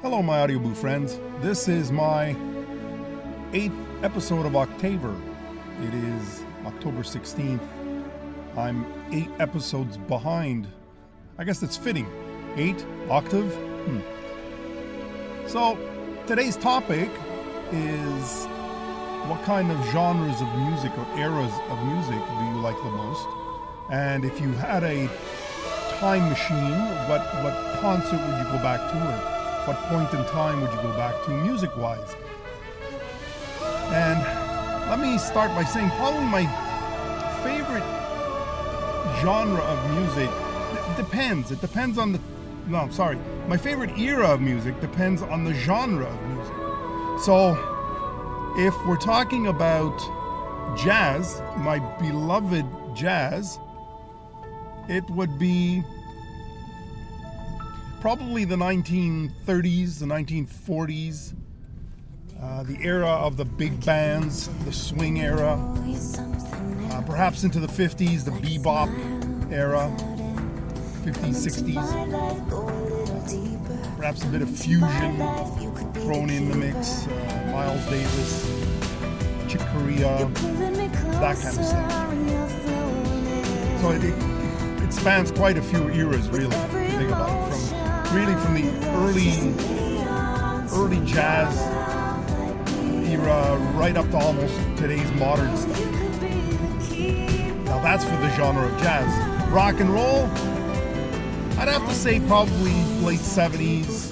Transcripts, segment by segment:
Hello, my Audioboo friends. This is my 8th episode of October. It is October 16th. I'm 8 episodes behind. I guess that's fitting. 8? Octave? So, today's topic is what kind of genres of music or eras of music do you like the most? And if you had a time machine, what concert would you go back to, or what point in time would you go back to music-wise? And let me start by saying probably my favorite genre of music depends. It depends on my favorite era of music depends on the genre of music. So if we're talking about jazz, my beloved jazz, it would be probably the 1930s, the 1940s, the era of the big bands, the swing era, perhaps into the 50s, the bebop era, 50s, 60s, perhaps a bit of fusion thrown in the mix, Miles Davis, Chick Corea, that kind of stuff. So it spans quite a few eras, really, if you think about it, from the early jazz era right up to almost today's modern stuff. Now that's for the genre of jazz. Rock and roll, I'd have to say probably late 70s.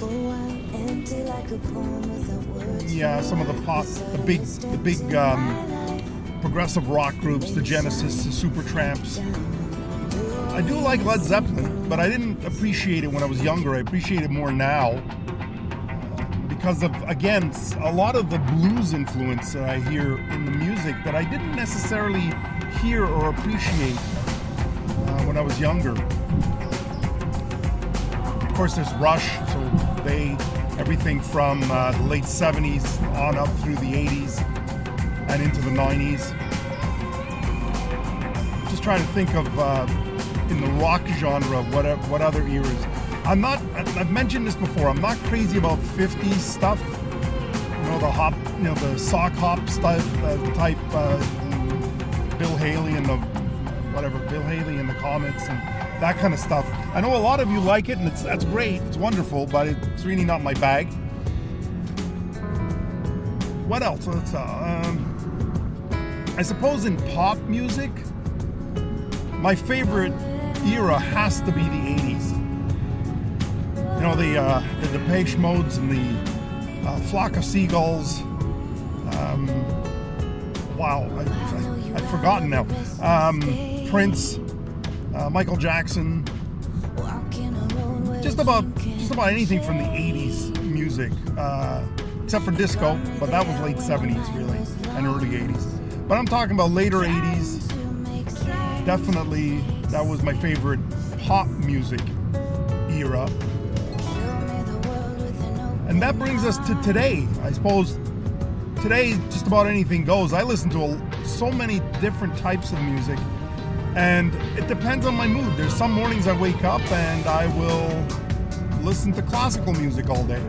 Yeah, some of the pop, the big progressive rock groups, the Genesis, the Supertramps. I do like Led Zeppelin, but I didn't appreciate it when I was younger. I appreciate it more now because of, again, a lot of the blues influence that I hear in the music that I didn't necessarily hear or appreciate when I was younger. Of course, there's Rush, so everything from the late 70s on up through the 80s and into the 90s. Just trying to think of in the rock genre, what other eras. I've mentioned this before, I'm not crazy about 50s stuff. The sock hop stuff, type Bill Haley and the Comets and that kind of stuff. I know a lot of you like it, and that's great, it's wonderful, but it's really not my bag. What else? I suppose in pop music, my favorite era has to be the 80s. The Depeche Modes and the Flock of Seagulls. I've forgotten now. Prince, Michael Jackson. Just about anything from the 80s music, except for disco, but that was late 70s really, and early 80s. But I'm talking about later 80s. Definitely, that was my favorite pop music era. And that brings us to today. I suppose today just about anything goes. I listen to so many different types of music, and it depends on my mood. There's some mornings I wake up and I will listen to classical music all day.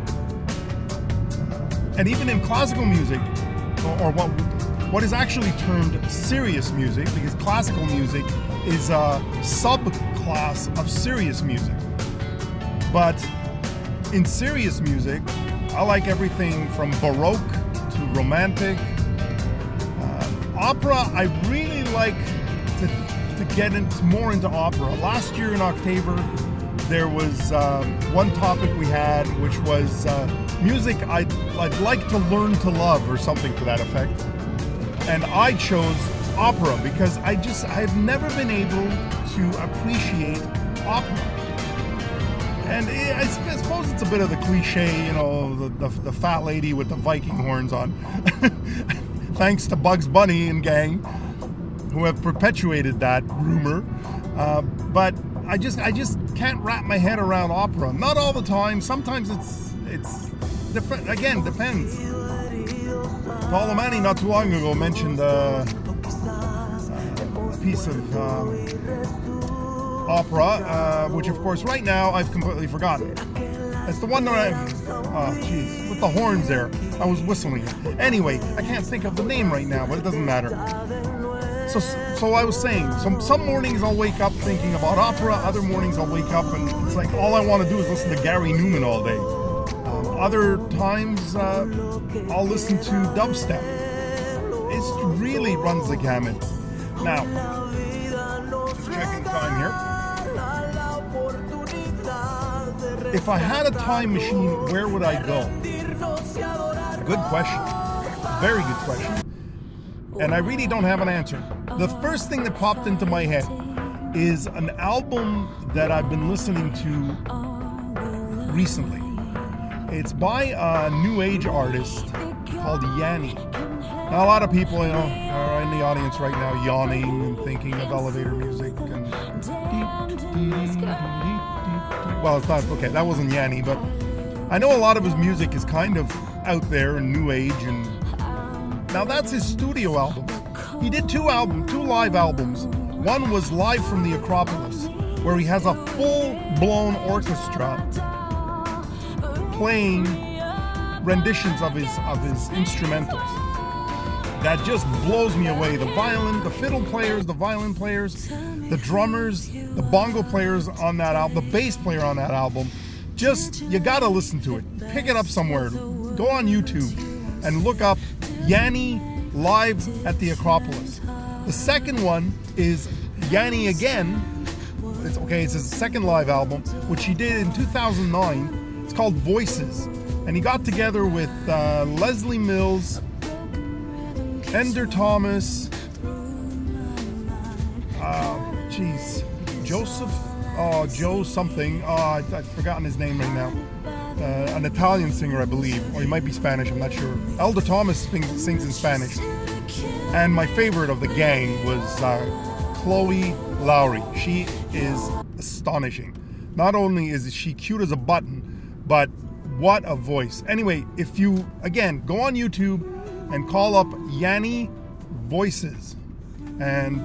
And even in classical music, or what is actually termed serious music, because classical music is a subclass of serious music. But in serious music, I like everything from Baroque to Romantic. Opera, I really like to get more into opera. Last year in October, there was one topic we had, which was music I'd like to learn to love, or something to that effect. And I chose opera because I've never been able to appreciate opera. And I suppose it's a bit of the cliche, the fat lady with the Viking horns on. Thanks to Bugs Bunny and gang, who have perpetuated that rumor. But I just can't wrap my head around opera. Not all the time. Sometimes it's different. Again, depends. Paul O'Mani not too long ago mentioned a piece of opera, which of course right now I've completely forgotten. It's the one that with the horns there. I was whistling it. Anyway, I can't think of the name right now, but it doesn't matter. So I was saying, some mornings I'll wake up thinking about opera, other mornings I'll wake up and it's like all I want to do is listen to Gary Newman all day. Other times I'll listen to dubstep. It really runs the gamut. Now, checking time here. If I had a time machine, where would I go? Good question. Very good question. And I really don't have an answer. The first thing that popped into my head is an album that I've been listening to recently. It's by a new age artist called Yanni. Now a lot of people, are in the audience right now yawning and thinking of elevator music and well, it's not okay. That wasn't Yanni, but I know a lot of his music is kind of out there and new age. And now that's his studio album. He did two live albums. One was live from the Acropolis, where he has a full-blown orchestra playing renditions of his instrumentals. That just blows me away. The violin, the fiddle players, the violin players, the drummers, the bongo players on that album, the bass player on that album. Just, you gotta listen to it. Pick it up somewhere. Go on YouTube and look up Yanni live at the Acropolis. The second one is Yanni again. It's his second live album, which he did in 2009. It's called Voices. And he got together with Leslie Mills, Ender Thomas, Joe something. I've forgotten his name right now. An Italian singer, I believe, or he might be Spanish, I'm not sure. Elder Thomas sings in Spanish. And my favorite of the gang was Chloe Lowry. She is astonishing. Not only is she cute as a button, but what a voice. Anyway, if you, again, go on YouTube and call up Yanni Voices. And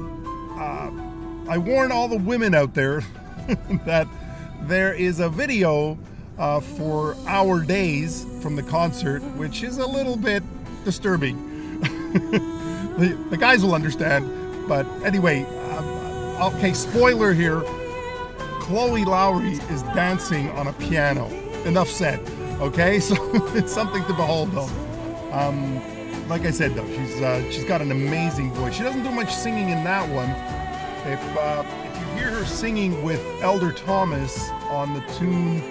I warn all the women out there that there is a video for Our Days from the concert, which is a little bit disturbing. The guys will understand. But anyway, okay, spoiler here. Chloe Lowry is dancing on a piano. Enough said. Okay, so it's something to behold, though. Like I said, though, she's got an amazing voice. She doesn't do much singing in that one. If you hear her singing with Elder Thomas on the tune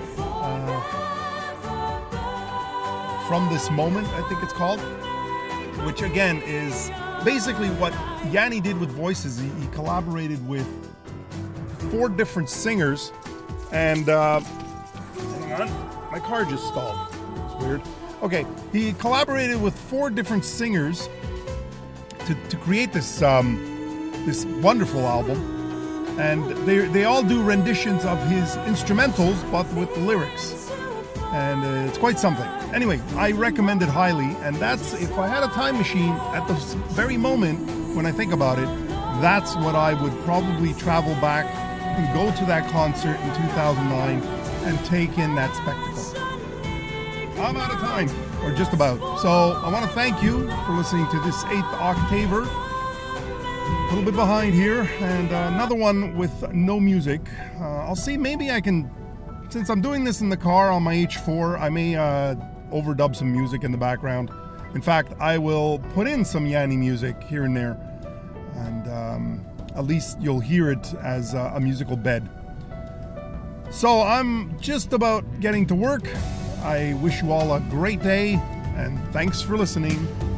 From This Moment, I think it's called, which again is basically what Yanni did with Voices. He collaborated with 4 different singers, and hang on, my car just stalled. It's weird. Okay, he collaborated with 4 different singers to create this this wonderful album, and they all do renditions of his instrumentals, but with the lyrics, and it's quite something. Anyway, I recommend it highly, and that's, if I had a time machine at the very moment when I think about it, that's what I would probably travel back and go to that concert in 2009 and take in that spectacle. I'm out of time, or just about. So I want to thank you for listening to this 8th Octaver. A little bit behind here, and another one with no music. I'll see, maybe I can, since I'm doing this in the car on my H4, I may overdub some music in the background. In fact, I will put in some Yanni music here and there, and at least you'll hear it as a musical bed. So I'm just about getting to work. I wish you all a great day, and thanks for listening.